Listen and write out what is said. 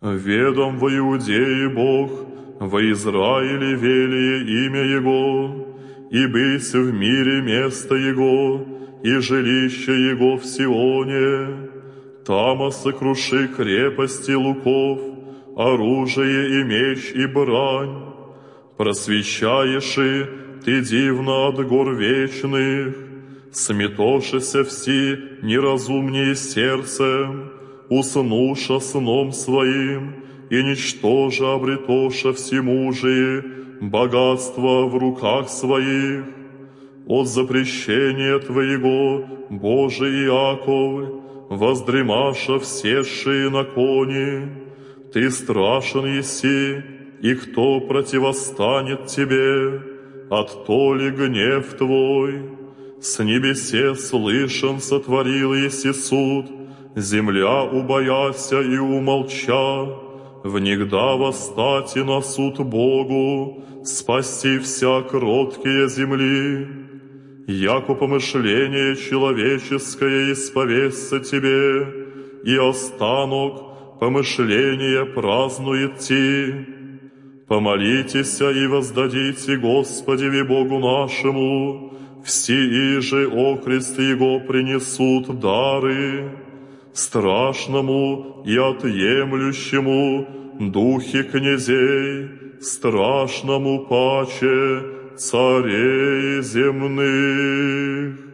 Ведом во Иудее Бог, во Израиле велие имя Его, и быть в мире место Его, и жилище Его в Сионе. Тама сокруши крепости луков, оружие и меч и брань. Просвещаешь и ты дивно от гор вечных, сметошися все неразумнее сердцем, уснуша сном своим, и ничтоже обретоша всемужие, богатство в руках своих. От запрещения Твоего, Боже Иаков, воздремаша всешие на коне. Ты страшен еси, и кто противостанет Тебе? От то ли гнев Твой? С небесе слышен сотворил еси суд, земля убояся и умолча. Внегда восстати на суд Богу, спасти вся кроткие земли. Яко помышление человеческое исповестся Тебе, и останок помышления празднует Ти. Помолитесь и воздадите Господеве Богу нашему, все иже окрест Его принесут дары, страшному и отъемлющему духе князей, страшному паче царей земных.